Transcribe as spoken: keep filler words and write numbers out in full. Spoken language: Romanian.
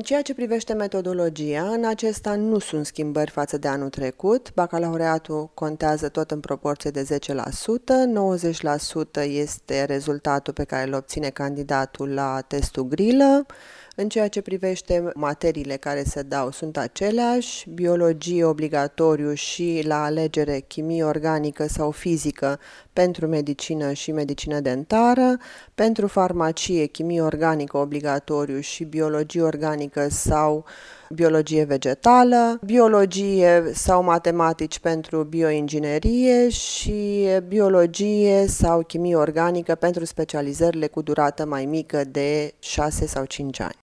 ceea ce privește metodologia, în acest an nu sunt schimbări față de anul trecut. Bacalaureatul contează tot în proporție de zece la sută, nouăzeci la sută este rezultatul pe care îl obține candidatul la testul grilă. În ceea ce privește materiile care se dau sunt aceleași, biologie obligatoriu și la alegere chimie organică sau fizică pentru medicină și medicină dentară, pentru farmacie chimie organică obligatoriu și biologie organică sau biologie vegetală, biologie sau matematici pentru bioinginerie și biologie sau chimie organică pentru specializările cu durată mai mică de șase sau cinci ani.